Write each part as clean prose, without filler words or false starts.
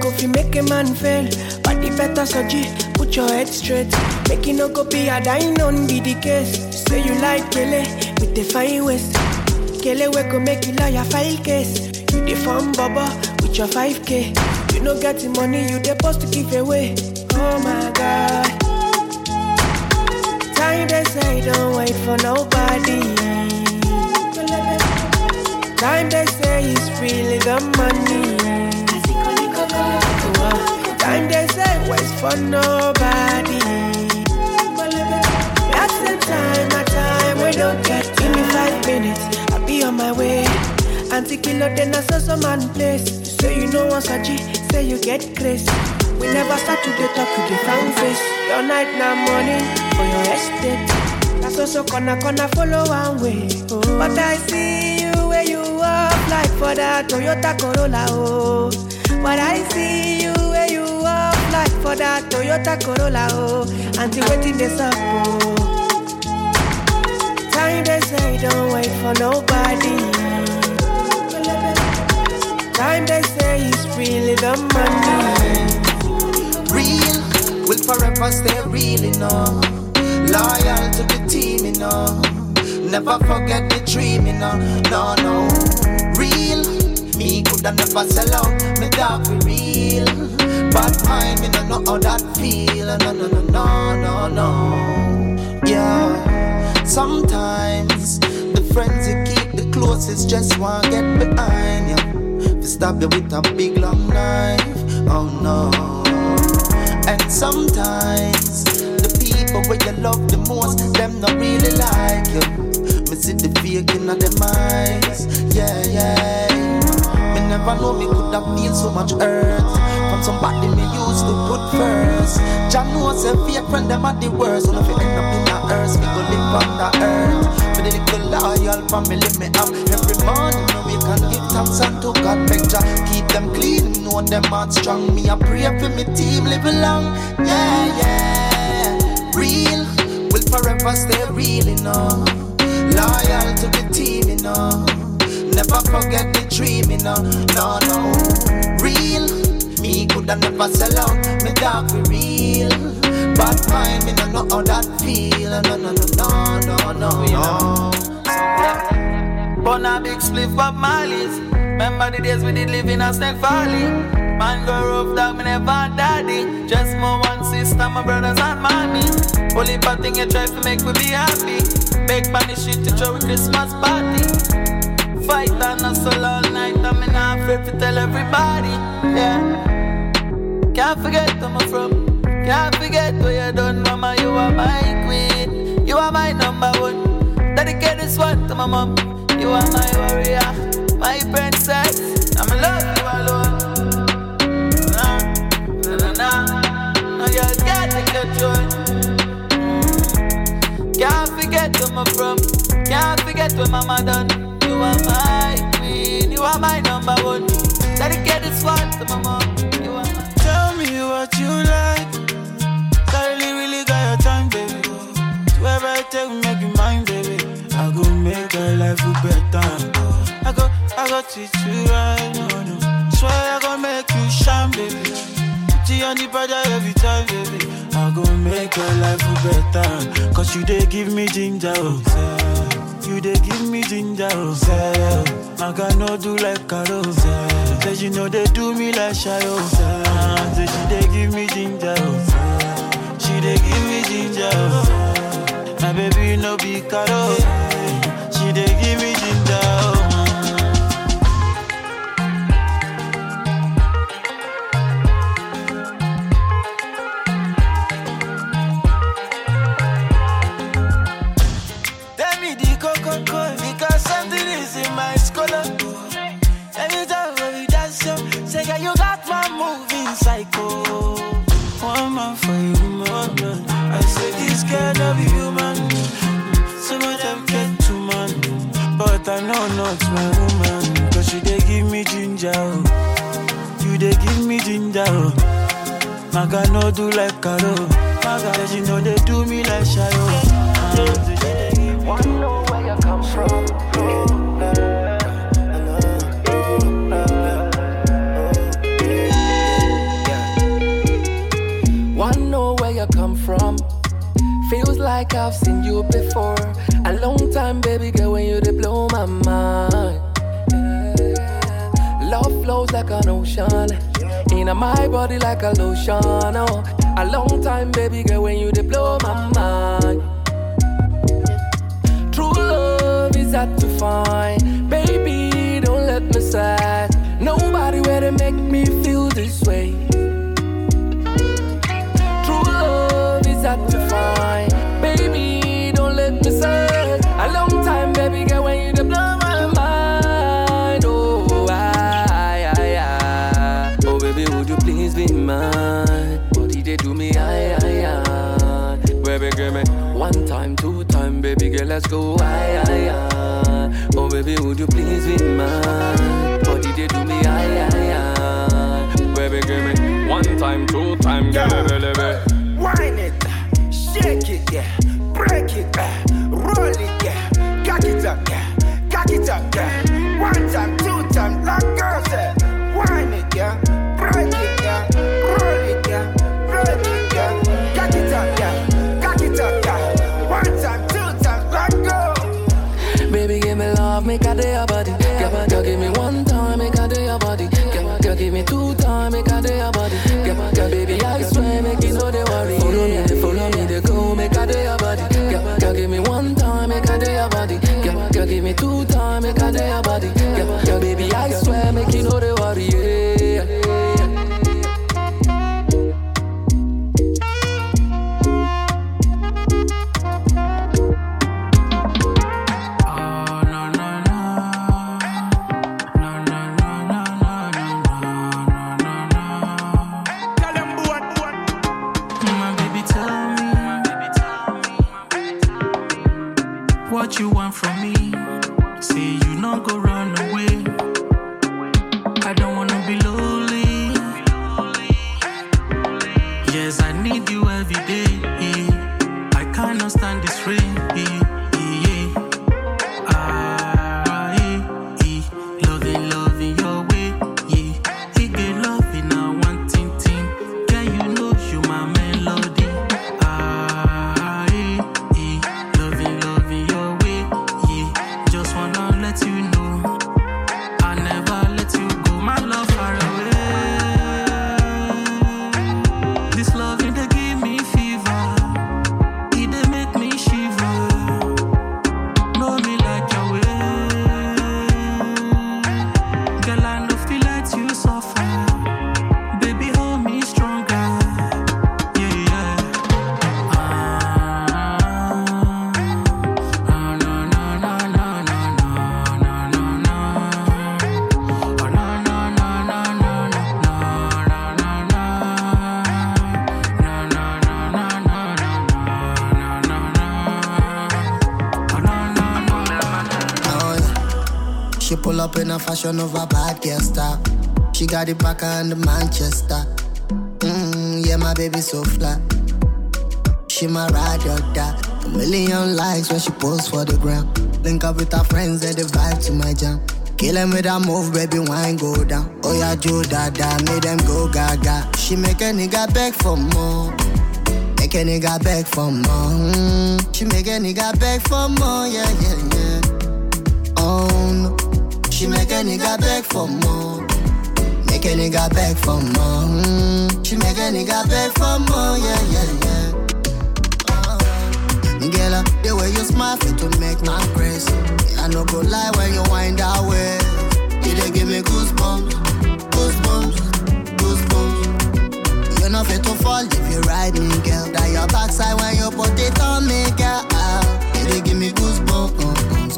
go fi make a man fail. Body better surgery, put your head straight. Make it no go be a dying on be the case. Say you like Kele with the fine waist. Kele we go make you lawyer file case. You the fun baba with your 5K. You no get the money, you the post to give away. Oh my God. Time they say don't wait for nobody. Time they say it's really the money. Time they say waits for nobody. That's the time, a time we don't get. Give me 5 minutes, I'll be on my way. Anti-killer, then I saw some man place. You say you know what's a G, say you get crazy. We never start to get talk with the frown face. Your night now morning for your estate. That's also gonna follow one way. Oh. But I see you where you up like for that Toyota Corolla. Oh. But I see you where you up like for that Toyota Corolla. Oh. Until waiting this up. Oh. Time they say don't wait for nobody. Time they say it's really the money. Real will forever stay real, you know. Loyal to the team, you know. Never forget the dream, you know. No, no. Real, me coulda never sell out. Me dog be real. Bad mind, me no know how that feel. No, no, no, no, no, no. Yeah. Sometimes the friends you keep the closest just want to get behind you. To stab you with a big long knife. Oh no. And sometimes the people where you love the most, them not really like you. Me see the fake in them eyes. Yeah, yeah. Me never know me could have feel so much hurt from somebody me used to put first. Jah knows a fake friend them are the worst. So if you end up in the earth, we go live on the earth. For the little loyal family me have. Every morning we can give thanks unto God. Picture keep them clean, know them heart strong. Me a pray for me team live long. Yeah, yeah. Real will forever stay real, you know. Loyal to the team, you know. Never forget the dream, you know. No, no. Real, me coulda never sell out. Me dog be real. Bad mind, me no know how that feel. No, no, no, no, no, no, no. Born a big spliff of Marley's. Remember the days we did live in a Snake Valley. Man go rough dog, me never had daddy. Just my one sister, my brothers and mommy. Only bad thing you try to make me be happy. Big money shit to throw a Christmas party. Fight and hustle all night, I'm not afraid to tell everybody. Yeah. Can't forget where I'm from. Can't forget where you done, mama. You are my queen. You are my number one. Dedicate this one to my mom. You are my warrior, my princess. I'm in love you alone. Nah, nah, nah, nah. Now you got to control. Can't forget where I'm from. Can't forget where mama done. You are my queen. You are my number one. Dedicate this one to my mom. You are my. Tell me what you like. I really got your time, baby. To ever take make you mine, baby. I go make your life better. I go teach you right, no. Swear I go make you shine, baby. Put you on the border every time, baby. I go make your life better. Cause you they give me ginger, oh. You they give me ginger, oh. I can no do like Carol. Say you know they do me like shy, oh. Say she they give me ginger, oh. She they give me ginger, oh. My baby no be Carol. She dey give me ginger, oh. Tell me the cocoa, because something is in my scholar. Anytime when we dance, say yeah, you got my moving psycho. One man for you, man. I say this girl no be human. Some of them get too man, but I know not my woman. Cause she they give me ginger, oh. You they give me ginger, oh. Maga no do like Karo. Maga, you know they do me like Shayo. Wanna know where you come from? like I've seen you before. A long time, baby girl, when you blow my mind. Love flows like an ocean, in my body like a lotion. Oh, a long time, baby girl, when you blow my mind. True love is hard to find, baby. Don't let me sad. Nobody where to make me feel this way. True love is hard to find, baby. Don't let me sad. A long time, baby girl, when you blow my mind. Oh, oh, baby, would you please be mine? What did they do me? Baby, give me one time, two time, baby girl, let's go. Oh, baby, would you please be mine? What did they do me? Baby, give me one time, two time, girl, baby. Wine it, shake it, yeah. Break it, roll it, yeah. Cock it up, yeah. Cock it up, yeah. One time, two time, like girls say. Wine it, yeah. Break it, yeah. Roll it, yeah. Break it, yeah. Cock it up, yeah. Cock it up, yeah. One time, two time, like girl. Baby, give me love, make a day your body. Girl, give me one time, make a day your body. Girl, give me two time, make a day your body. Girl, baby, I swear, make you know they worry. Follow me, they go, make a day your body. Girl, give me one time, make a day your body. Girl, give me two time, make a day your body. Girl, baby, I swear, make you know they worry. Yeah. What you want from me? Say you not go run away. I don't wanna be lonely. Yes, I need you every day. I cannot stand this rain. Loving your way. He get loving now one thing. Can you know you my melody? Loving your way. Just wanna let you know I never let you go. My love far away. This loving they give me fever. It they make me shiver. Know me like your way. Girl, I know feel like you suffer. Baby, hold me stronger. Yeah. She pull up in a fashion of a bad girl star. She got the back and the Manchester. Yeah, my baby so flat. She my ride or die. 1 million likes when she posts for the gram. Link up with her friends and the vibe to my jam. Kill them with that move, baby, wine go down. Oh yeah, Joe Dada, make them go gaga. She make a nigga beg for more. Make a nigga beg for more. She make a nigga beg for more, yeah. Oh no. She make a nigga beg for more. Make a nigga beg for more. She make a nigga beg for more, yeah. Girl, the way you smile fit to make my crazy. I no go lie when you wind that way. You dey give me goosebumps. You know fit to fall if you ride me, girl. That your backside when you put it on me, girl. You dey give me goosebumps.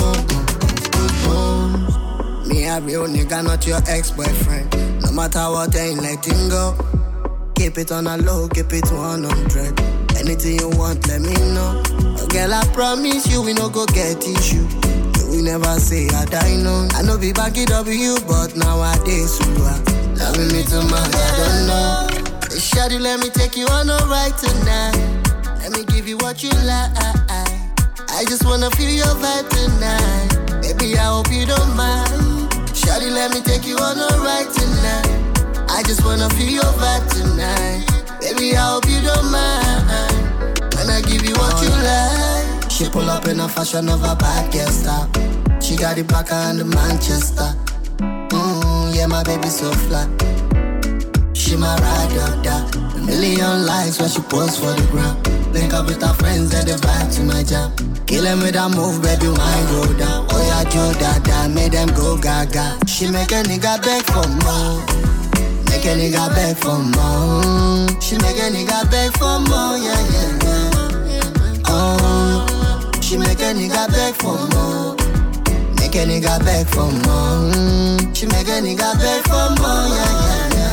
Me a real nigga, not your ex-boyfriend. No matter what, I ain't letting go. Keep it on a low, keep it 100. Anything you want, let me know. Oh, girl, I promise you, we no go get issue. We never say I die, no. I know be back it up with you, but nowadays you are loving me too much, I don't know. Hey, shawty, let me take you on a ride tonight. Let me give you what you like. I just wanna feel your vibe tonight. Baby, I hope you don't mind. Shawty, let me take you on a ride tonight. I just wanna feel your vibe tonight. Baby, I hope you don't mind. When I give you what you like. She pull up in a fashion of a bad girl style. She got the black and the Manchester. Yeah, my baby so flat. She my ride or die. A million likes when she posts for the gram. Link up with her friends and the vibe to my jam. Kill them with a move, baby, wine go down. Oh yeah, Joe Dada, make them go gaga. She make a nigga beg for more. Make a nigga beg for more. She make a nigga beg for more, yeah, yeah, yeah. Oh, she make a nigga beg for more. Make a nigga beg for more. She make a nigga beg for more, yeah, yeah, yeah.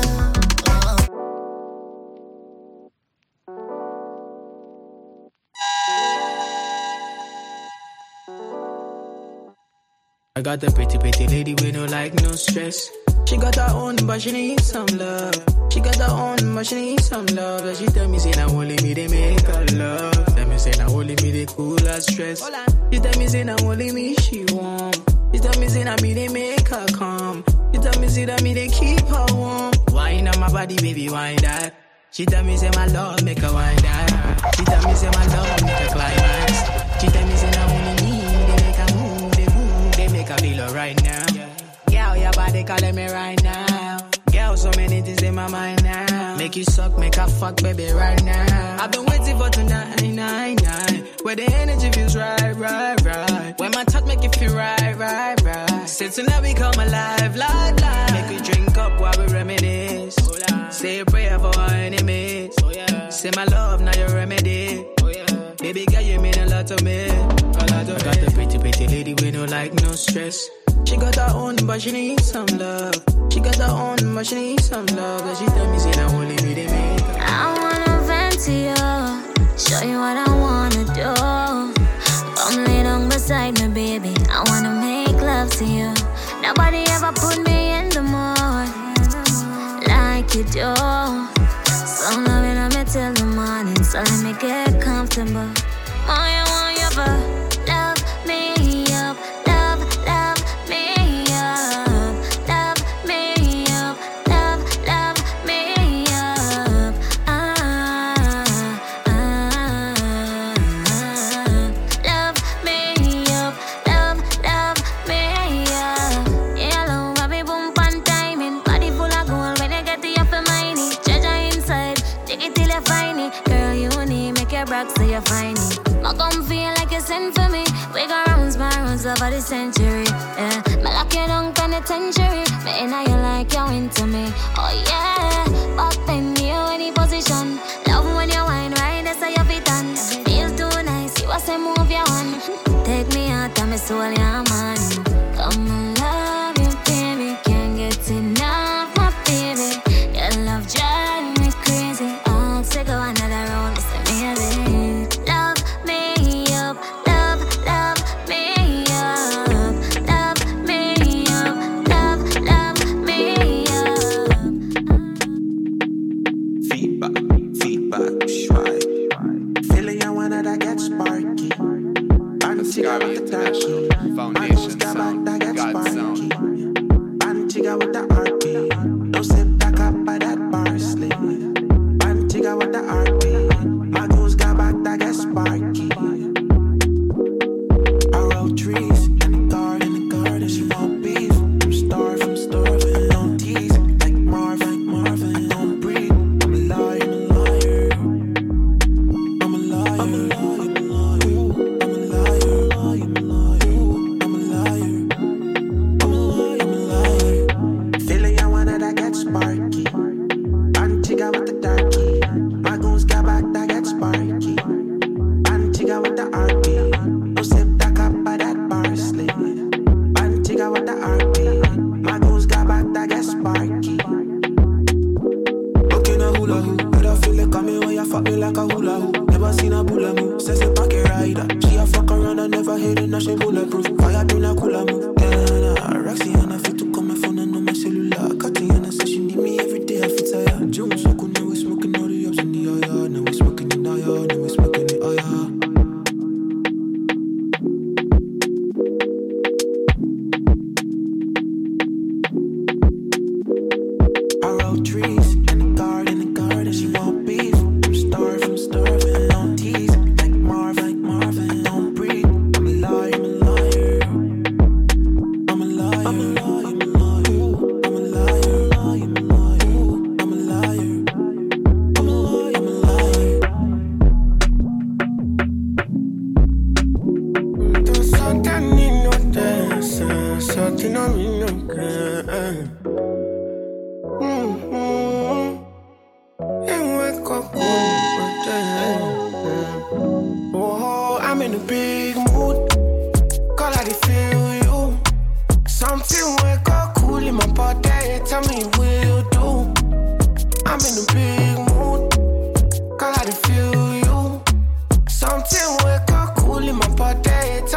I got a pretty lady with no like, no stress. She got her own, but she needs some love. She got her own, but she needs some love. And she tell me, say, now only me, they make her love. Tell me, say, now only me, they cool her stress. She tell me, say, now only me, she warm. She tell me, say, now me, they make her calm. She tell me, say, that me, they keep her warm. Wine on my body, baby, wine that. She tell me, say, my love, make her wine that. She tell me, say, my love, make her climax. She tell me, say, now only me, they make her move. They make her feel right now. Girl, your body calling me right now. Girl, so many things in my mind now. Make you suck, make her fuck, baby, right now. I've been waiting for tonight, where the energy feels right. When my touch make you feel right. Since tonight we come alive, like. Make we drink up while we reminisce. Say a prayer for our enemies. Say my love, now your remedy. Baby girl, you mean a lot to me. I got a pretty lady with no like, no stress. She got her own, but she needs some love. She got her own, but she needs some love. And she tell me, say, now only me, they make her. I wanna vent to you, show you what I wanna do. Come lay down beside me, baby. I wanna make love to you. Nobody ever put me in the mood like you do. So loving on me till the morning, so let me get comfortable. Oh, you want your love me up, love me up, love me up, love me up. Love me up, love me up. Yeah, love, I be boom pan timing. Body full of gold when you get to your money. Treasure inside, take it till you find it. Girl, you need make your back so you find it. I come feel like you sent for me. We go rounds by rounds over the century. Yeah, me lock you down penitentiary. Me inna you like you into me. Oh yeah, but then you any position. Love when you wine right, that's how you fit on. Feel too nice, you a say move your hand. Take me out of my soul, yeah man. Come and love you, baby. Can't get enough, my baby. Your love drive me crazy. I'll take go another round, it's amazing. Love me up, love me up, love me up, love me up. Feedback, right. Feeling you wanna that get sparky. Antigua with the touchy. Foundation sound, God sound. Antigua with the RP. No sip back up by that parsley. Antigua with the RP. My goose got back that get sparky. I wrote trees in the garden. She want beef. I'm starving. Don't tease like Marvin. I don't breathe. I'm a liar. Feeling you wanna that get sparky. Antigua with the darky. My goons got back that get sparky. Antigua with the RP. No sip that cup by that parsley. Antigua with the RP. My goons got back that get sparky. Looking a hula hoop, but I feel like coming when you fuck me like a hula hoop. Never seen a bullet move, says a pocket rider. She a fuck around, I never hit it, now she bulletproof. Fire bring a cooler move. Roxy and I fit to come my phone and on my cellular. Katiana says she need me every day, I fit tired. June so cool, now we smoking all the ups in the yard. Now we smoking in the yard, now we smoking the yard. I wrote trees in the garden. She want beef. I'm starving. Don't tease like Marvin.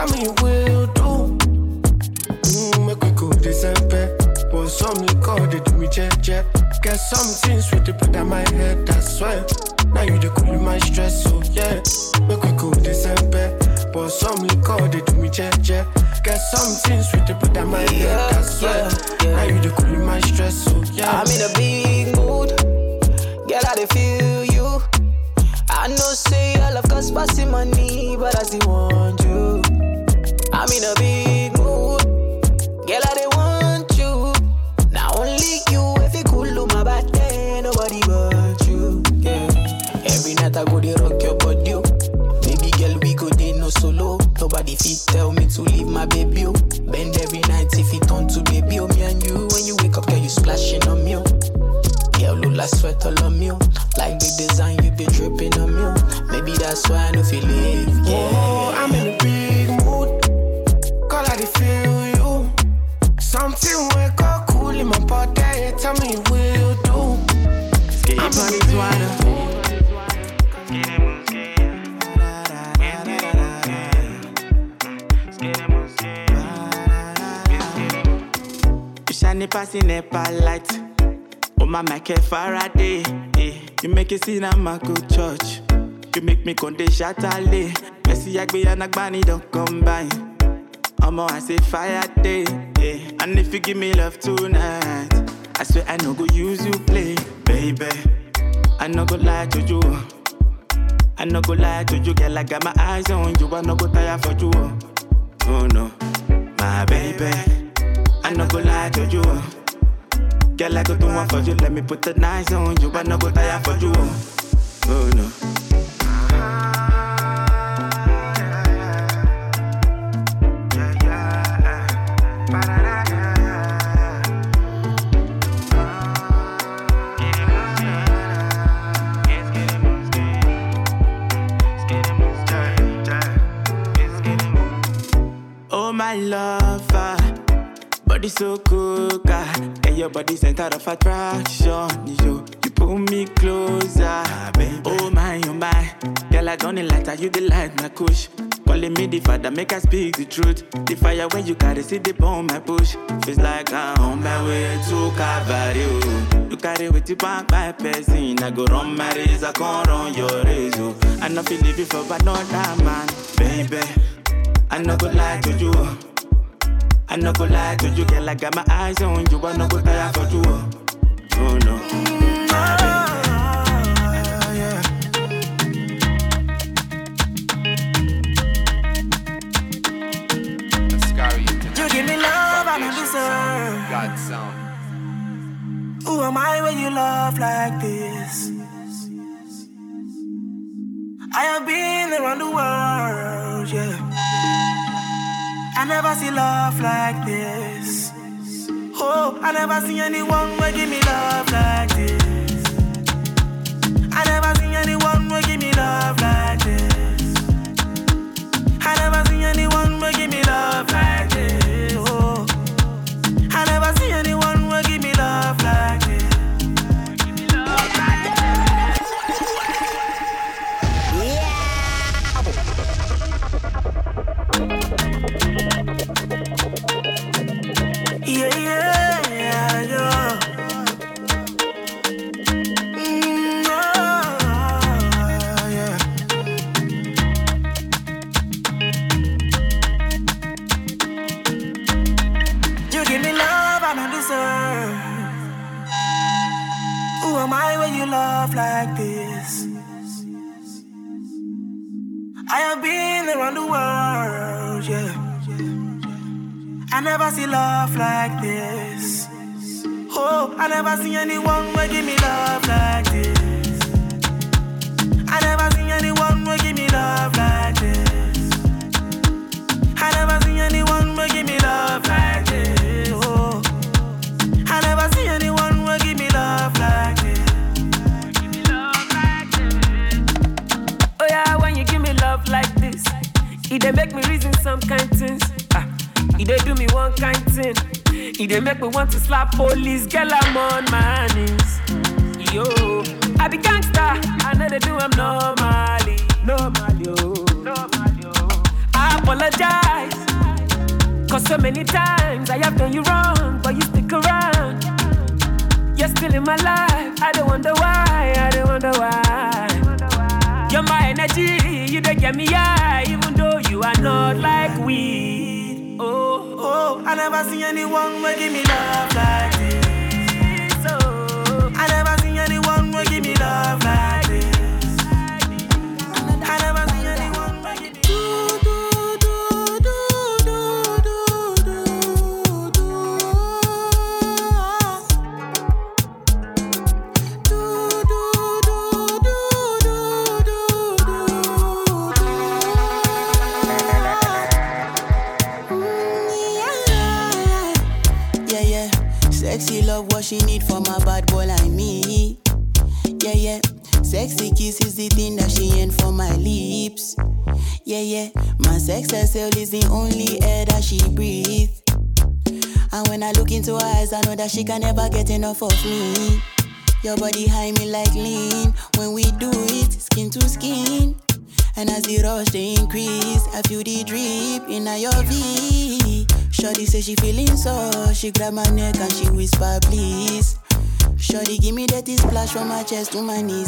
tell me will you do? Make we go December. Want some liquor, they do me jet. Get something sweet to put on my head, that's why. Now you the cool my stress, so yeah. Make we go December. Want some liquor, they do me jet. Get something sweet to put on my head, that's why. Now you the cool my stress, so yeah. I'm in a big mood, girl, I dey feel you. I know say all of cost passing money, but I still want you. I'm in a big mood, girl, I dey want you. Now only you, if you cool on my body, nobody but you. Yeah. Every night I go dey rock your body, baby girl, we go dey no solo. Nobody fit tell me to leave my baby. Bend every night if it turn to baby. Me and you, when you wake up, girl, you splashing on me. Yeah, look like sweat all on me. Like the design you been dripping on me. Maybe that's why I know feel live. Yeah. Oh, I'm in a big mood. Girl, I feel you. Something wake up cool in my body. Tell me will you do? Skate on this water. You shine passing Nepal light. Oh, my Michael Faraday. You make it seem I'm a good church. You make me conde Chatale. Messi Agbe and Agbani don't combine. I say fire day. And if you give me love tonight, I swear I no go use you play, baby. I no go lie to you. I no go lie to you, girl. I got my eyes on you. I no go tire for you. Oh no, my baby. I no go lie to you. Girl, I go do one for you. Let me put the knives on you. I no go tire for you. Oh no. Oh my lover, body so cool, get your body center of attraction. You pull me closer, baby. Oh my, girl I don't like that you delight my kush. Calling me the father, make I speak the truth. The fire when you carry, see the bomb my push. Feels like I'm on my way to Calvary. You carry with the back by person. I go run my race, I can't run your race. I not feel living for another man, baby. I no go lie to you. I no go lie to you, girl. I got my eyes on you. I no go tire for you. Oh no. You give me love, I don't deserve. God sound. Who am I when you love like this? I have been around the world, yeah. I never see love like this. Oh, I never see anyone who give me love like this. I never see anyone who give me love like this. I never see anyone who give me love like this. Oh, I never see anyone who give me love like this. Like this, I have been around the world, yeah. I never see love like this. Oh, I never see anyone who give me love like this. I never see anyone who give me love like this. I never see anyone who give me love like this. Oh, I never see anyone who give me love like this. Like this, it dey make me reason some kind things. It dey do me one kind thing. It dey make me want to slap police. Girl, I'm on my knees. Yo, I be gangster. I know they do I'm normally. I apologize. Cause so many times I have done you wrong, but you stick around. You're still in my life. I don't wonder why. You're my energy. You don't get me high, even though you are not like weed. Oh, I never seen anyone who give me love like this. Oh, I never seen anyone who give me love like this. I never seen anyone who give me Sexy love, what she need from a bad boy like me. Yeah. Sexy kiss is the thing that she ain't for my lips. Yeah. My sex herself is the only air that she breathes. And when I look into her eyes, I know that she can never get enough of me. Your body high me like lean. When we do it, skin to skin. And as the rush they increase, I feel the drip in your V. Shorty say she feeling so. She grab my neck and she whisper please. Shorty give me that splash from my chest to my knees.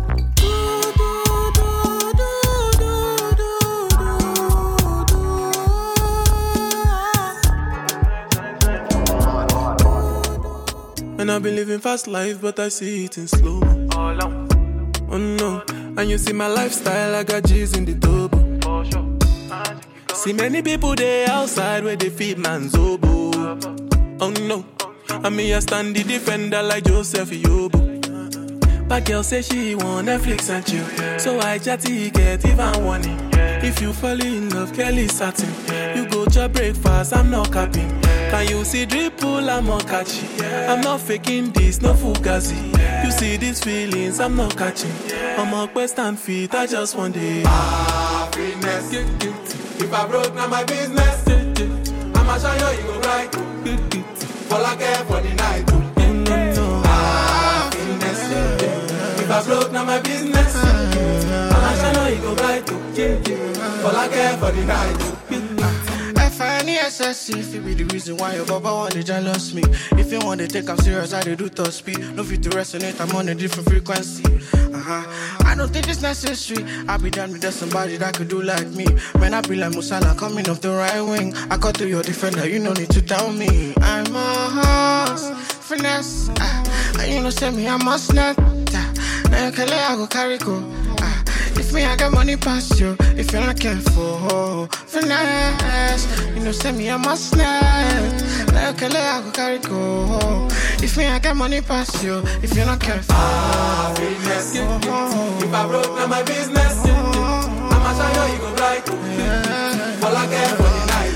And I've been living fast life, but I see it in slow. Oh no, and you see my lifestyle, I got G's in the double. See many people there outside where they feed man's oboe. Oh no, and me I stand the defender like Joseph Yobo. But girl say she want Netflix and chill, so I chatty get even warning. If you fall in love, Kelly satin. You go to breakfast, I'm not capping. Can you see dripple, I'm not catchy. I'm not faking this, no fugazi. You see these feelings, I'm not catching. I'm a quest and feet, I just want it. Happiness. If I broke, now my business. I'ma show you go right. All I care for the night. Happiness. If I broke, now my business. I'ma show you go right. All I care for the night. F-I-N-E-S-S-E, if it be the reason why your baba want to jealous me. If you want to take I'm serious, I do top speed. No fit to resonate, I'm on a different frequency. I don't think it's necessary. I be done with somebody that could do like me. Man, I be like Musala coming off the right wing. I got to your defender, you no need to tell me. I'm a horse, finesse. And you know say me, I must not. Now you can let I go carry go. If me, I got money past you. If you're not careful, finesse. You know, send me, I must not. Like a I go carry go. If me, I got money past you. If you're not careful, finesse. If I broke, now my business. I'ma show you go right. All I care for the night.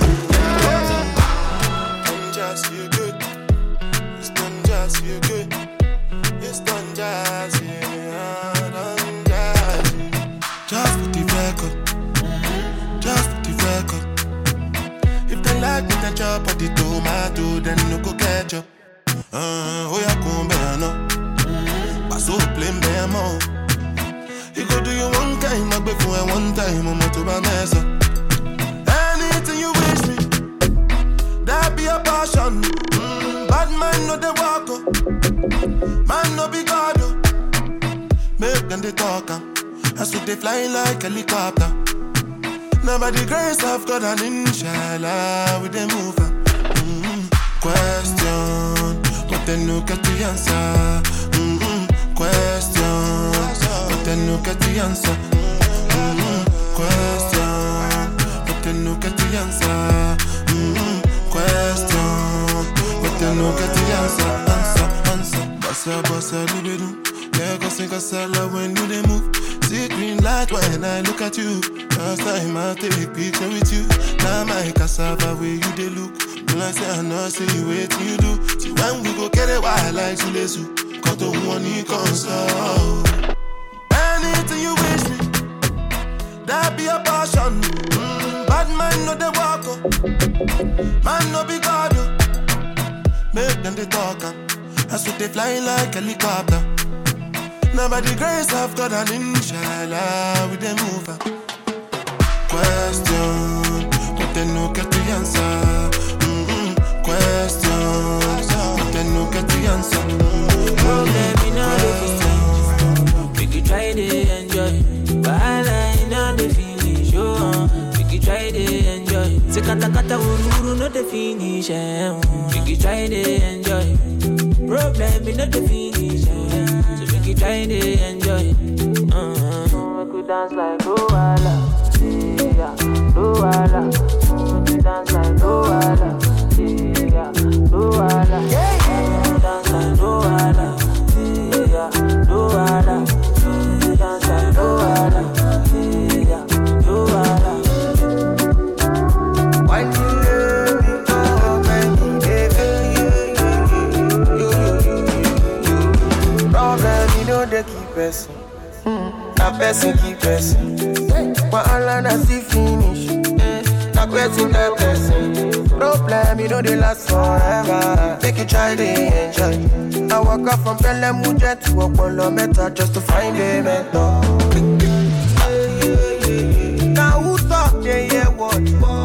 Don't just feel good. It's don't just feel good. It's don't just feel good. Just for the record, just for the record. If they like me, then chop at the tomato, then no go ketchup. Oh yeah, come bear no. Pass so plain bear more. You go do you one time, I be for one time, I'm to my mess up. Anything you wish me, that be a passion. Bad man no they walk up, man no be God. Make them they talk. As we they fly like a helicopter. Now by the grace of God and inshallah we they move. Question, but then no get the answer. Question, but then no get the answer. Question, but then no get the answer. Question, but then no get the answer. Bossa, libido. Lagos think I love when you they move. See green light when I look at you. First time I take a picture with you. Now my cassava where you they look. When I say I know, say you wait till you do. See when we go get it wild like Sulesu. Got the one you console. Anything you wish me, that be a passion. Bad man no they walk up. Man no be God. Make them they talk. As we they fly like a helicopter. Now by the grace of God and inshallah we they move. Question, but then no get the answer. questions, but they no get the answer. Problem in all the finish. We could try to enjoy. Wahala in all the finish. We could try to enjoy. Se kata kata ururu no the finish. We could try to enjoy. Problem in all the finish. So we could try to enjoy. We could dance like Luala, yeah, Luala. We could dance like Luala, yeah, Luala. We could dance like Luala, yeah, Luala. We could dance like Luala, yeah, Luala. Why you love me for me, baby? Problem, you know they keep pressing. Na person keep pressing. But all I see finish. Na question the person. Problem, you know they last forever. Make you try to enjoy. I walk up from Pelemuja to Opolo Meta just to find a mentor. Now who talk they hear what?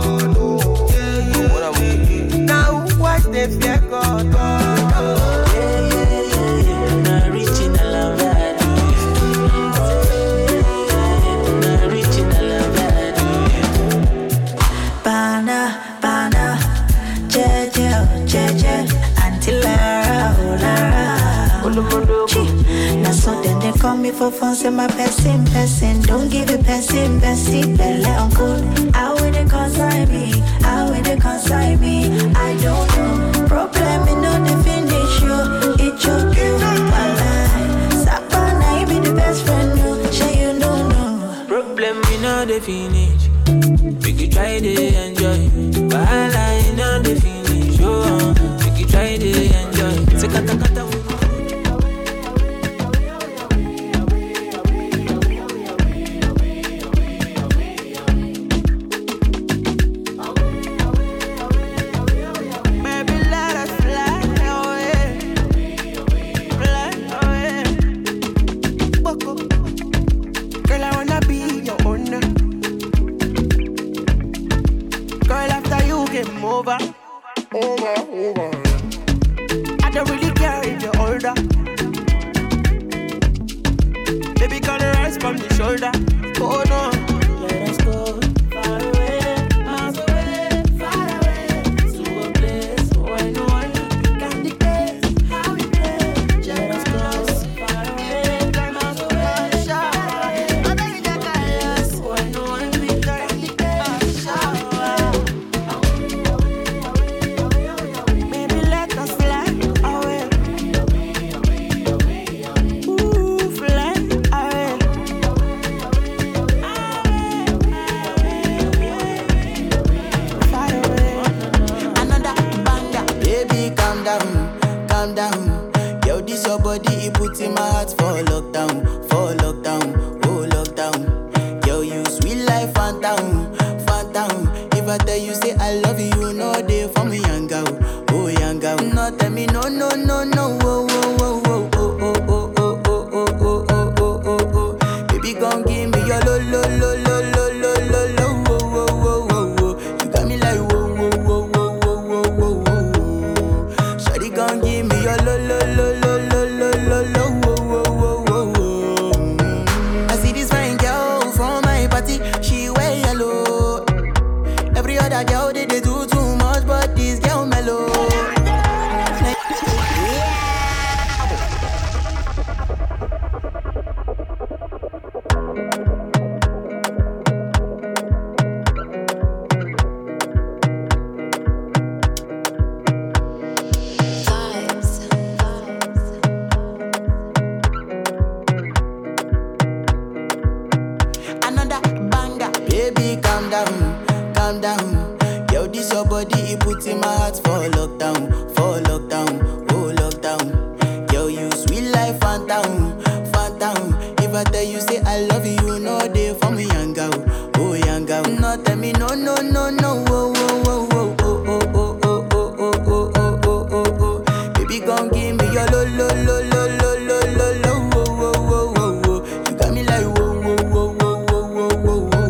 Now who watch they fear God? Now so then they call me for fun, say my person. Don't give it person, belle uncle. How will they consign me? How will they consign me? I don't know. Problem in no the finish you. It's your you, my life. Sapana, you be the best friend, you. Sure you don't know. Problem in no the finish. We could try to enjoy. Wahala in no the finish. We could try to enjoy. Se kata kata. Over. I don't really care if you're older. Baby, can you rise from the shoulder? Oh no. Let us go far away, miles away, far away, to a place where no one can dictate how we play. Let us go far away, miles away, shower. Where no one can dictate shower. Put in my heart for lockdown, oh lockdown. Yo, you sweet life, phantom. If I tell you say I love you, you know they for me, young girl, oh young girl. No tell me no, oh. Baby, gon' give me your lo. You got me like whoa. Shawty gon' give me your lo. I see this fine girl from my party, she wear yellow. Every other girl they do too much, but this girl mellow. Calm down. Yo, this your body, it puts in my heart for lockdown, oh lockdown. Yo, you sweet life, phantom. If I tell you say I love you, you know they for me, young girl, oh young girl. No tell me no, oh. Baby, gon' give me your lo. You got me like whoa.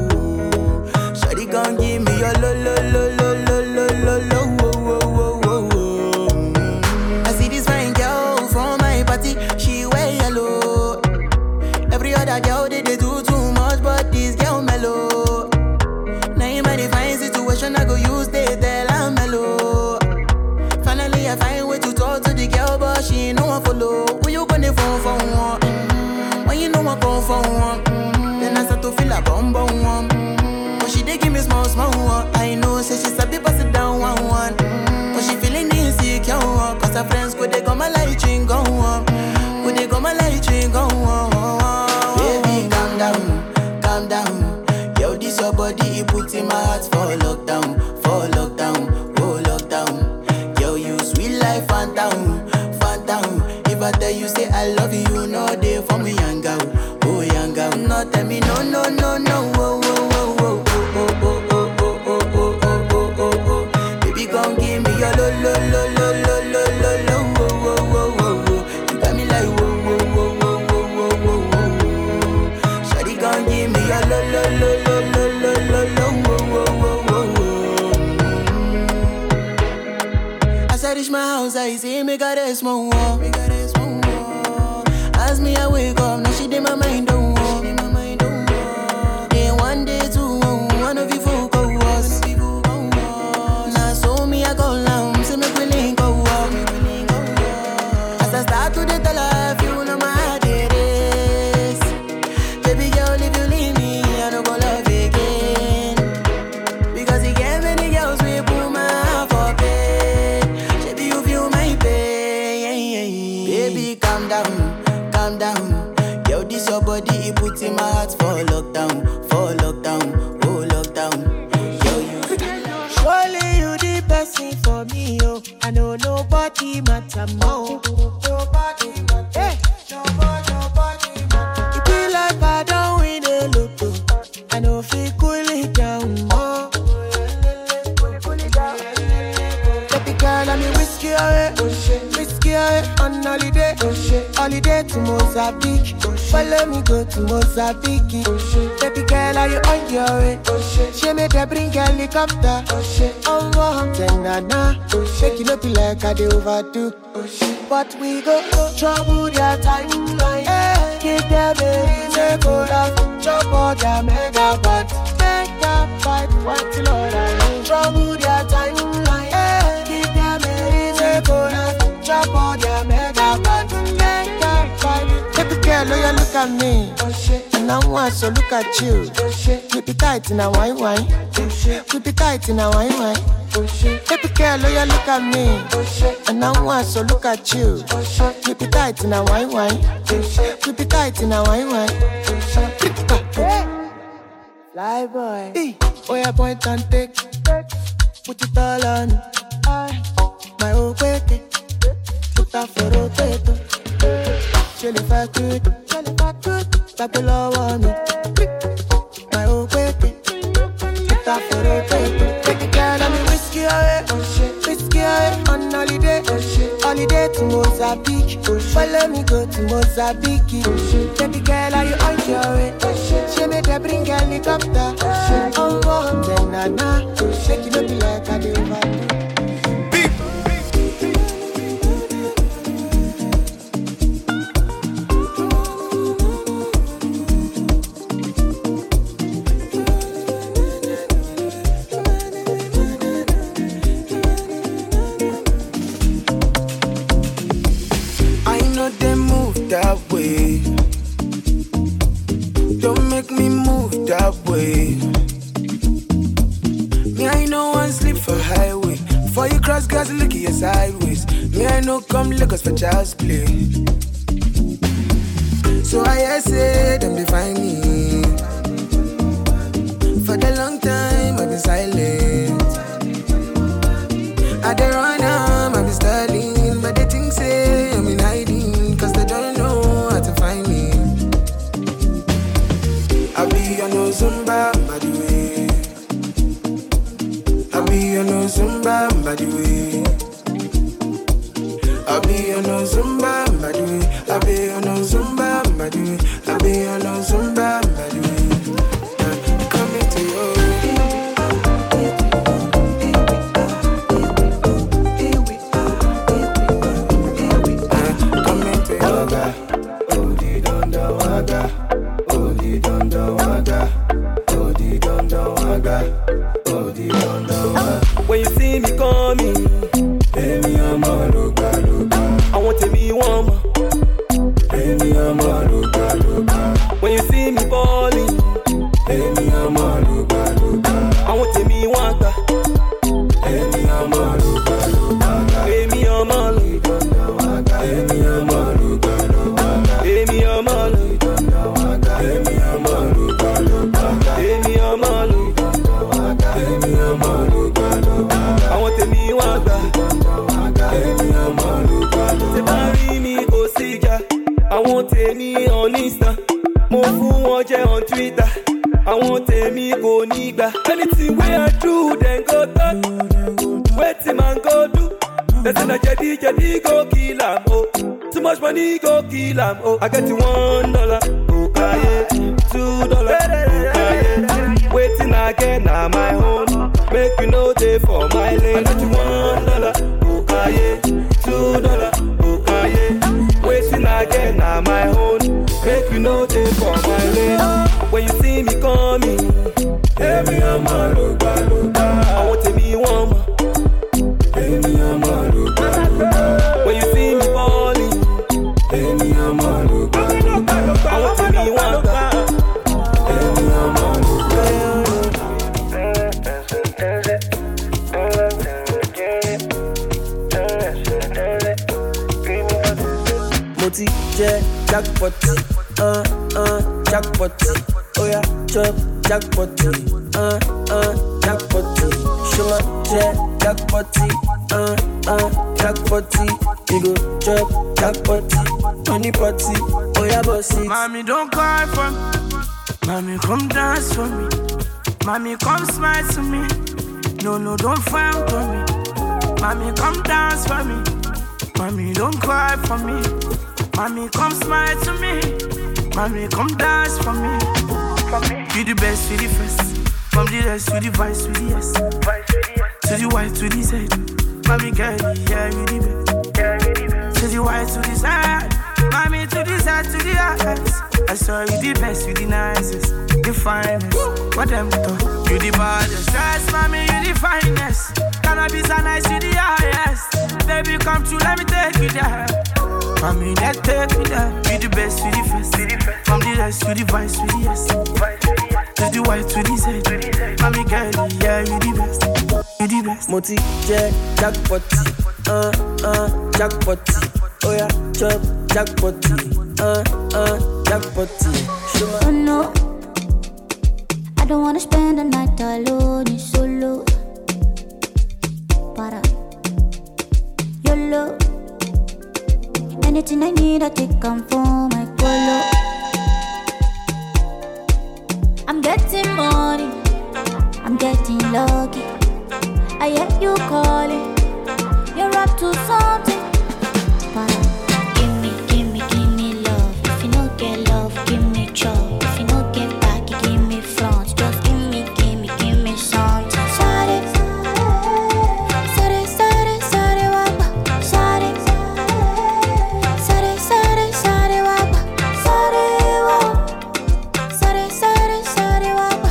Shawty gon' give me your lo. know they do too much, but this girl mellow. Now in my divine situation, I go use they tell I'm mellow. Finally, I find way to talk to the girl, but she ain't no one follow. Who you gonna phone for one? When you know I come for one, then I start to feel a bum bum one. But she dey give me small small one. I know, say she sabi pass it down one one. But she feeling insecure, cause her friends go they go my light ring go on. Go they go my light ring go on. Baby, calm down, calm down. Yo, this your body, it puts in my heart for lockdown, oh lockdown. Yo, you sweet life, phantom, phantom. If I tell you say I love you, you know they for me young girl, oh young girl. No tell me no, no, no, no, oh, oh, oh, oh, oh, oh, oh, oh, oh, oh, oh, oh, oh. Baby, gon' give me your lo, lo, lo, lo, lo, lo, lo, lo, oh, oh, oh, oh, oh. You got me like whoa, whoa, whoa, whoa, whoa, whoa, whoa, whoa. Shawty gon' give me your lo, lo, lo, lo, lo, lo, lo, lo, oh, oh, oh, oh, oh. As I reach my house, I see me got a small wall. As me, I wake up, now she did my mind don't walk. Then one day, two, one of you folk go was. Now so me, I go down, see me willing go walk. As I start to the tell her, you know my heart it is. Baby girl, if you leave me, I don't go love again. Because you get many girls, we put my heart for bed. Baby, you feel my pain. Baby, calm down. Calm down, yo, this your body, it puts in my heart for lockdown, oh lockdown. Yo, you surely you the best thing for me, yo. I know nobody matter more. Nobody matter, hey. Nobody matter. It be like I don't win a lotto. I know if you cool it down more. Baby girl, I'm whiskey away, whiskey away on holiday, holiday to Mozambique. Follow me go to Mozambique. Baby girl, are you on your way? She made her bring helicopter. Oh, wow, tenana. Shake it up like I do overdo. But we go trouble their timeline. Give them a reason go down. Trouble their megabyte. Megabyte, what the Lord I need. Trouble their timeline. Give them a reason go down. Trouble their megabyte. Megabyte. Baby girl, oh, you look at me. And I want to look at you. Keep it tight in a wine. Keep it tight in a wine. Baby girl, oh, you look at me. And I want to look at you. Keep it tight in a wine. Keep it tight in a wine. Fly boy. Oh, yeah, point and take. Put it all on. My old baby. Put that for rotator. Jelly fat good. Tap the low on me. My old baby. Put that for rotator. Take the girl and me whiskey away. Whiskey away on holiday. Holiday to Mozambique. Follow me go to Mozambique. Baby girl, are you on your way? She made her bring helicopter. Oh, wow, tenana. Shake it up like I do overdo. That way, don't make me move that way. Me, I know one sleep for highway. Before you cross, guys, look at you sideways. Me, I know come Lagos for child's play. So I say them define me. For the long time I've been silent. I don't run I've been stalling, but they think say I'm in hiding, cause they don't know how to find me. I be on no Zumba, by the way. I be on no Zumba, by the way. I be on no Zumba, by the way. I be on no Zumba, by the way. I be on no Zumba, by the way. Coming to you. Coming to yoga. Odi donda waga. Odi When you see me coming, I want to be one more. When you see me balling, I want to be one guy. On Twitter, I want me go nigga. Anything where I do, then go talk. Wait man go do. They say that jadi go kill am. Oh, too much money go kill am. Oh, I get you $1. Okay, $2. Okay, waiting again now my own. Make you know they for my lane. I get you $1. Okay, $2. Okay, waiting again now my own. Make you know they for my lane. When you see me coming, I want to be one more. When you see me balling, I want to be one more. Moti jackpot, jackpot. Oh yeah, chop jackpot, jackpot. Show my jackpot, jackpot. You go chop jackpot, money party. Oh yeah, bossy. Mommy, don't cry for me. Mommy, come dance for me. Mommy, come smile to me. No, don't frown for me. Mommy, come dance for me. Mommy, don't cry for me. Mommy, come smile to me. Mommy, come dance for me. You the best, you the first. From the rest, you the vice, you the S. To the white, to the Z. Mommy, girl, yeah, you the best. To the white, to the Z. Mommy, to the Z, to the S. I saw you the best, you the nicest, the finest. What them thought? You the baddest. Yes, mommy, you the finest. Cannabis are nice, you the highest. Baby, come true, let me take you there. Mommy, let's take me there. You the best, you the first. From the rest, you the vice, you the S. To the white, to the Z. Mommy, girl, yeah, you the best. You the best. Moti, jackpot, jackpot. Oh yeah, chop, jackpot, jackpot. Oh no, I don't wanna spend the night alone, it's solo. Para, YOLO. Anything I need, I take come for my colo. I'm getting money, I'm getting lucky. I hear you calling, you're up to something. Para, give me love. If you don't get love, give me trouble. If you don't get back, give me front. Just give me something. Sorry, wapa. Sorry, wapa. Sorry, wapa. Sorry, wapa.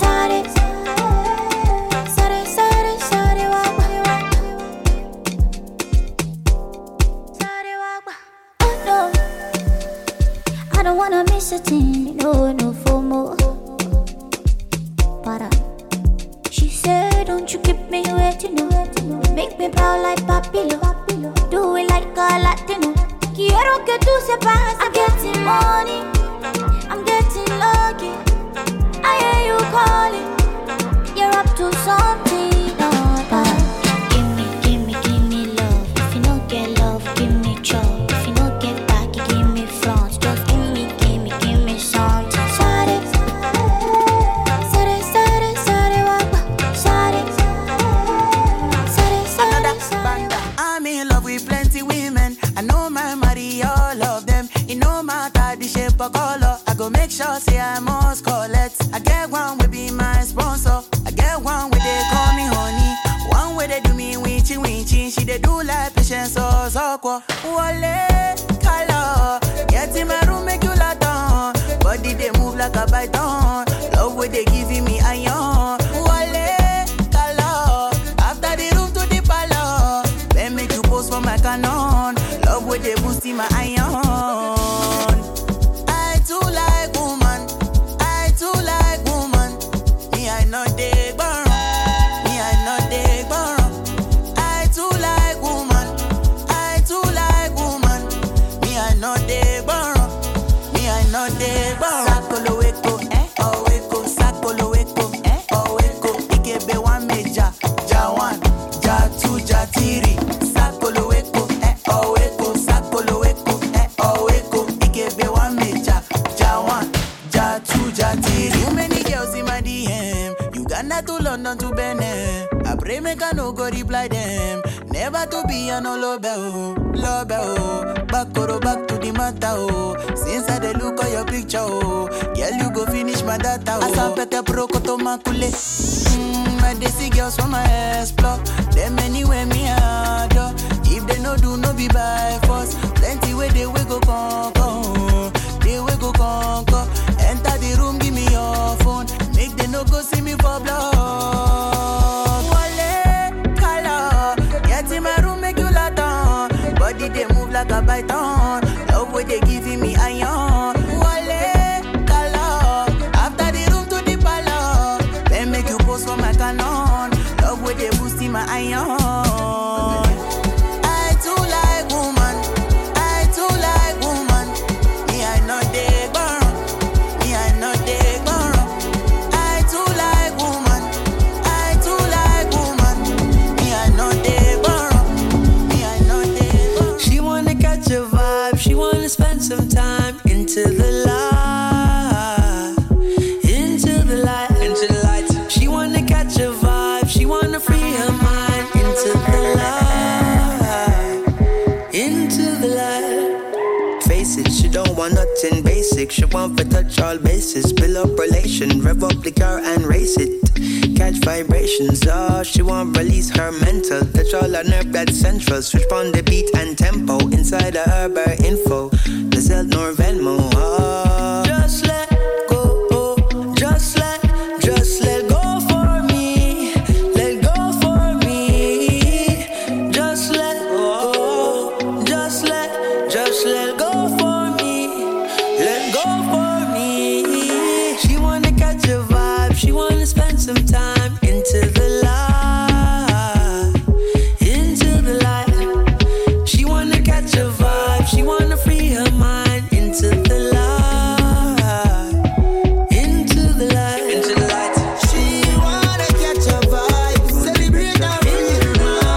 Sorry, wapa. Oh no, I don't wanna miss a thing. No FOMO. Para. She said, don't you keep me waiting, no. Make me proud like Papilo. Do it like a Latino. Quiero que tú sepas. I'm getting money, I'm getting lucky. I hear you calling, you're up to something. No, para. Give me love. If you don't get love, give me trouble. If you don't get back, give me front. Just give me something. Sorry, wapa. Sorry, I'm in love with plenty women. I know my marry all of them. It no matter the shape or color. I go make sure say I must collect. I get one will be my sponsor. I get one where they call me honey. One where they do me winchy. She they do like patience or soko. Wale, color. Get in my room, make you lot on. Body they move like a python. Love where they giving me iron. boosting my iron. I too like woman. I too like woman. Me, I know they burn. Me, I know they burn. I too like woman. I too like woman. Me, I know they burn. Me, I know they burn. Sakolo weko, oh weko. Sakolo weko, oh weko. Ikebe one major, ja one, ja two, ja three. Sakolo weko, oh weko. Sakolo weko, oh weko. Ikebe one major, ja one, ja two, ja three. Too many girls in my DM. Uganda to London to Benin. I pray make I no go reply them. Never to be a no love oh. Back to the matter oh. Since I dey look at your picture oh. Girl you go finish my data oh. Asampete pro koto makule. I dey see girls from my explore. Them anywhere me adore. If they no do no be by force. Plenty way they we go conquer. They we go conquer. Enter the room give me your phone. Make they no go see me for blood. Body they move like a python. Love way they giving me iron. Wale, color. After the room to the palace. Then make you post for my canon. Love way they boosting my iron. I too like woman. I too like woman. Me I know they burn. Me I know they burn. I too like woman. I too like woman. Me I know they burn. Catch a vibe, she wanna spend some time into the light, into the light, into the light. She wanna catch a vibe, she wanna free her mind into the light, into the light. Face it, she don't want nothing basic. She want to touch all bases, build up relation, rev up the car and race it. Catch vibrations, oh, she won't release her mental. Touch all her nerve blood central. Switch on the beat and tempo. Inside of her bare info. The Zelt nor Venmo, oh. Just let go, oh. Just let go for me. Let go for me. Just let go. Just let go for me. Let go for me. She wanna catch a vibe. She wanna spend some time into the light, into the light. She wanna catch a vibe, she wanna free her mind into the light, into the light, into the light. She wanna catch a vibe, celebrate her real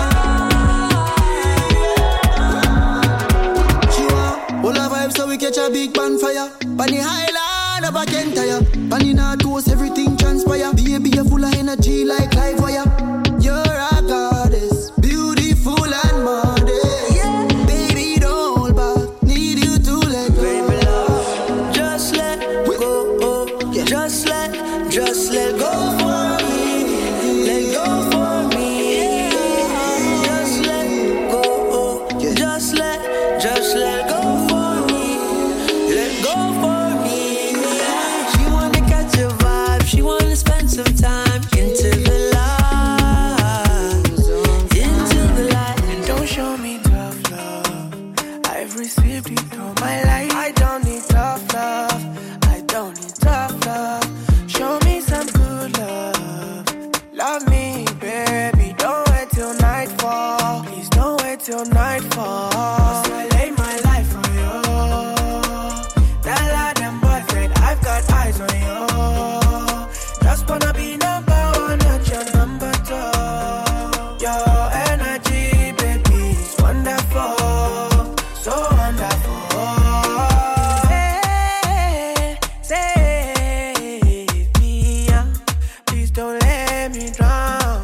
life. She want all her vibes so we catch a big bonfire. Bunny Highland of a Kentire, Bunny North Coast, everything transpire. Baby, you're full of energy like live wire. You're a goddess, beautiful and modest. Yeah. Baby, don't hold back, need you to let go. Baby, love, just let go. Oh. Yeah. Just let go for me. Let go for me. Yeah. Just let go. Oh. Yeah. Just let go for me. Let go for me. She wanna catch a vibe, she wanna spend some time into the light, into the light. Don't show me tough love, I've received it all my life. I don't need tough love, I don't need tough love. Show me some good love, love me baby. Don't wait till nightfall, please don't wait till nightfall. Cause I lay my life on you. That lad and boyfriend, I've got eyes on you. Just wanna be number one, not your number two. Your energy, baby, is wonderful, so wonderful. Save me, please don't let me drown.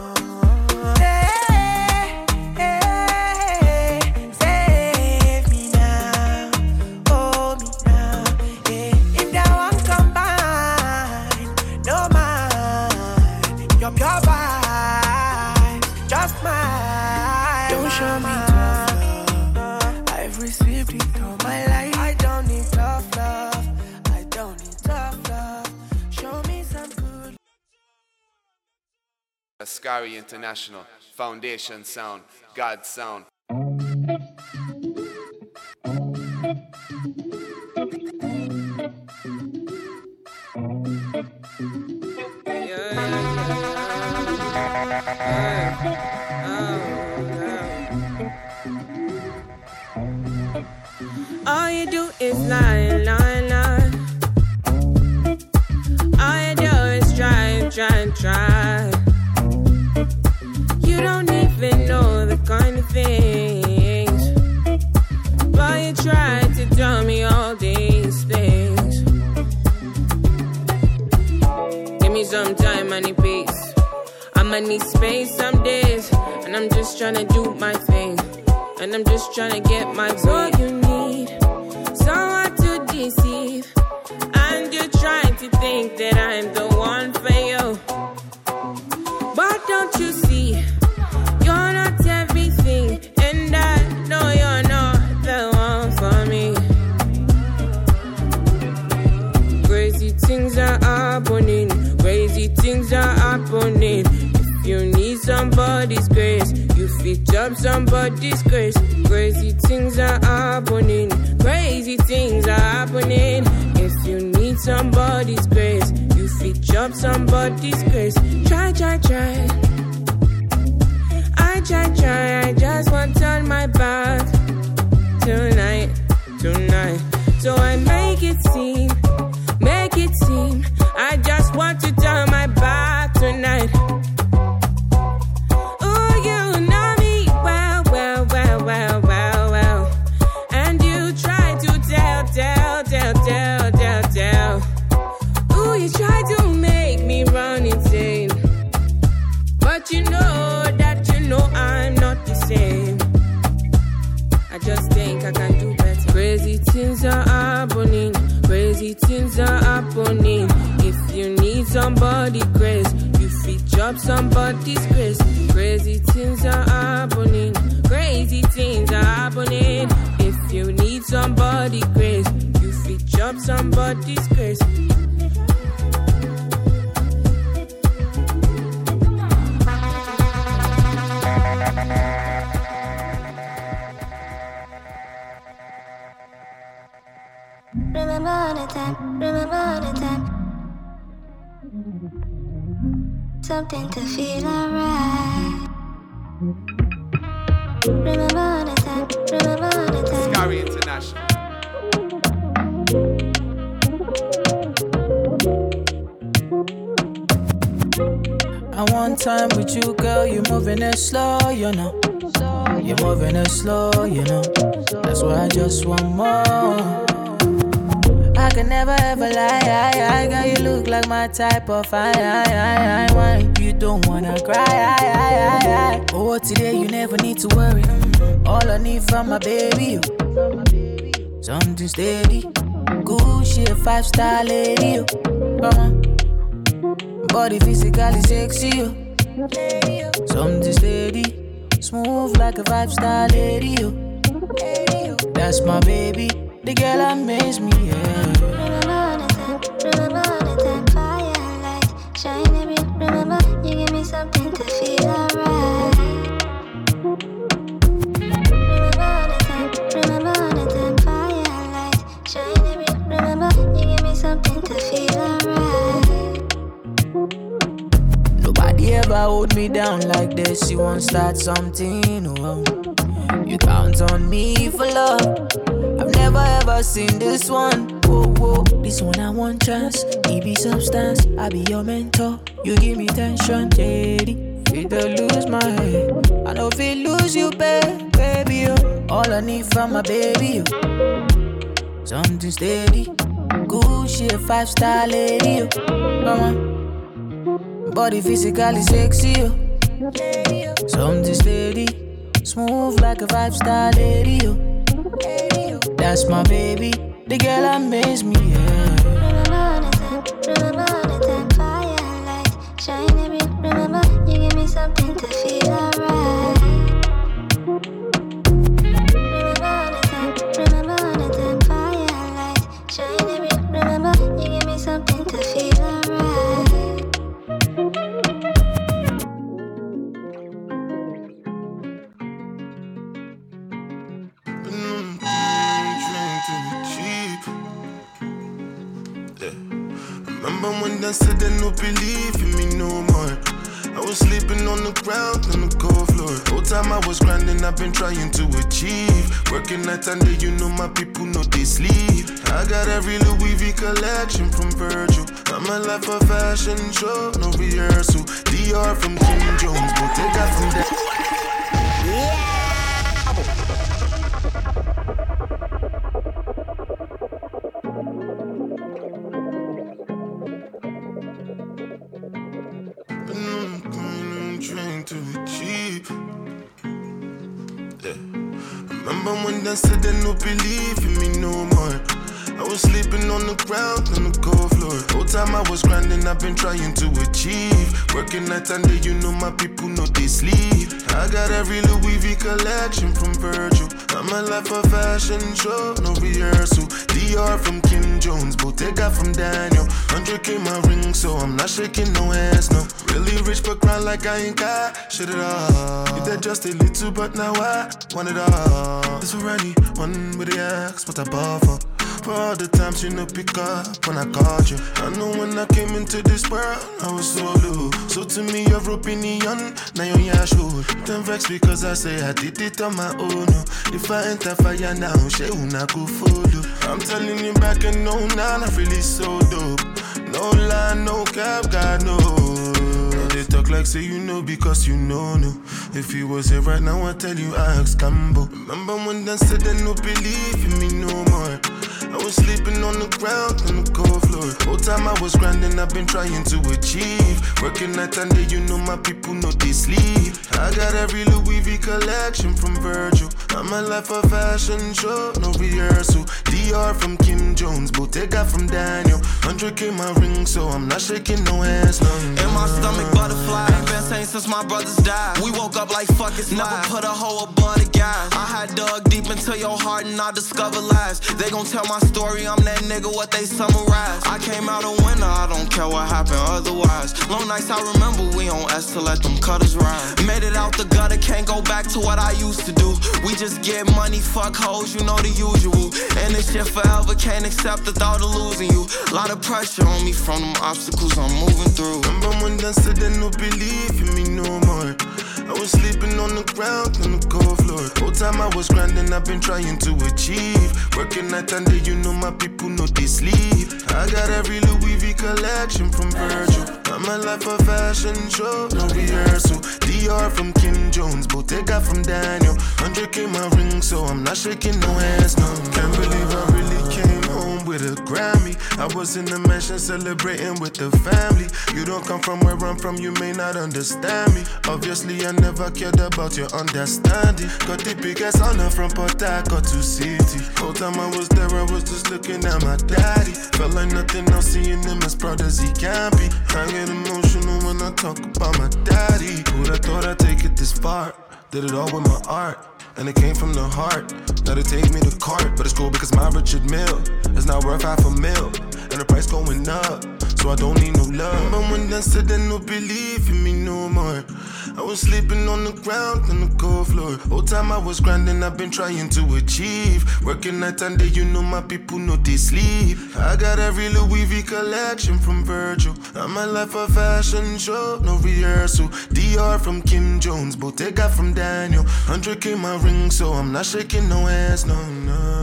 Save me now, hold me now. If that one combine, no mind, your pure vibes, just mine. Don't show me tough love, I've received it all my life. I don't need tough love, I don't need tough love. Show me some good. Ascari International, Foundation Sound, God Sound. All you do is lie, lie, lie. All you do is try, try, try. You don't even know the kind of things, but you try to tell me all these things. Give me some time, I need peace. I'ma need space some days, and I'm just tryna do my thing, and I'm just tryna get my way. You need someone to deceive, and you're trying to think that I'm the one for you. But don't you see, you're not everything, and I know you're not the one for me. Crazy things are happening, crazy things are happening. If you need somebody's grace, you fit up somebody's grace. Crazy things are happening, crazy things are happening. If you need somebody's grace, you fit up somebody's grace. Try, try, try. I try, try, I just want to turn my back tonight, tonight. So I make it seem, I just want to turn my back tonight. Oh, you know me well, well, well, well, well, well. And you try to tell. Oh, you try to make me run insane, but you know that I'm not the same. I just think I can do better. Crazy things are happening, crazy things are happening. If you need somebody grace, you fit up somebody's grace. Crazy things are happening, crazy things are happening. If you need somebody grace, you fit up somebody's grace. Remember the time, something to feel alright. Remember the time, Scary International. I want time with you, girl. You're moving it slow, you know. You're moving it slow, you know. That's why I just want more. I can never ever lie, girl, you look like my type of wine. You don't wanna cry, Oh, today you never need to worry. All I need from my baby, something steady. Good shit, 5-star lady, come on. Body physically sexy, something steady. Smooth like a 5-star lady, that's my baby. The girl amaze me, yeah. Remember the time, firelight, shine every. Remember, you give me something to feel alright. Remember the time, firelight, shine every. Remember, you give me something to feel alright. Nobody ever hold me down like this. You won't start something, oh. You count on me for love. I've never ever seen this one. Whoa, whoa, this one I want chance. He be substance, I be your mentor. You give me tension, JD. Feel to lose my head. I know if you lose you, baby. All I need from my baby, something steady. Good shit, 5-star lady, come on. Body physically sexy, something steady. Smooth like a 5-star lady, that's my baby. The girl amaze me, yeah. Remember the time, firelight, shine every. Remember, you give me something to feel alright. Remember the time, firelight, shine every. Remember, you give me something to feel alright. done said they no believe in me no more. I was sleeping on the ground, on the cold floor. Whole time I was grinding, I've been trying to achieve. Working night and day, you know my people know they sleep. I got every Louis V collection from Virgil. I'm a life of fashion show, no rehearsal. DR from Kim Jones, but they got from that. Trying to achieve. Yeah. Remember when they said they no believe in me no more. I was sleeping on the ground, on the cold floor. Whole time I was grinding, I've been trying to achieve. Working night and day, you know my people know they sleep. I got every Louis V collection from Virgil. I'm a life of fashion show, no rehearsal. DR from Kim Jones, Bottega from Daniel. 100K my ring, so I'm not shaking no hands, no. Really rich but grind like I ain't got shit at all. You did just a little, but now I want it all. It's already one with the axe, what I bought for. For all the times you no pick up when I called you. I know when I came into this world, I was so low. So to me, your opinion, now you're your shoe. Don't vex because I say I did it on my own. If I enter fire now, she will not go follow. I'm telling you back and no, now I'm really so dope. No lie, no cap, God no. They talk like say you know because you know no. If you was here right now, I tell you I ask Cambo. Remember when they said they no believe in me no more. I was sleeping on the ground, on the cold floor. Whole time I was grinding, I've been trying to achieve. Working night and day, you know my people know they sleep. I got every Louis V collection from Virgil. I'm a life of fashion show, no rehearsal. DR from Kim Jones, Bottega from Daniel. 100K my ring, so I'm not shaking no hands, no. In my stomach, butterfly. Ain't been same since my brothers died. We woke up like fuck it's never put a hoe above the guys. I had dug deep into your heart and I discovered lies. They gon' tell my story, I'm that nigga, what they summarize. I came out a winner, I don't care what happened otherwise. Long nights I remember, we on S to let them cutters ride. Made it out the gutter, can't go back to what I used to do. We just get money, fuck hoes, you know the usual. And this shit forever, can't accept the thought of losing you. Lot of pressure on me from them obstacles I'm moving through. Remember when they said they no believe in me no more. I was sleeping on the ground, on the cold floor. Whole time I was grinding, I've been trying to achieve. Working night and day, you know my people know they sleep. I got every Louis V collection from Virgil. I'm a life of fashion show, no rehearsal. DR from Kim Jones, Bottega from Daniel. 100K my ring, so I'm not shaking no hands, no. Can't believe I really came home with a Grammy. I was in the mansion celebrating with the family. You don't come from where I'm from, you may not understand me. Obviously I never cared about your understanding. Got the biggest honor from Port Harcourt to City. Whole time I was there, I was just looking at my daddy. Felt like nothing else, seeing him as proud as he can be. I get emotional when I talk about my daddy. Who'd have thought I'd take it this far? Did it all with my art, and it came from the heart. Now they take me to court, but it's cool because my Richard Mille is now worth $500,000, and the price going up, so I don't need no love. Remember when they said they no believe in me no more. I was sleeping on the ground, on the cold floor. Whole time I was grinding, I've been trying to achieve. Working night and day, you know my people know they sleep. I got every Louis V collection from Virgil. I'm a life of fashion show, no rehearsal. DR from Kim Jones, Bottega from Daniel. 100K my ring, so I'm not shaking no hands, no, no.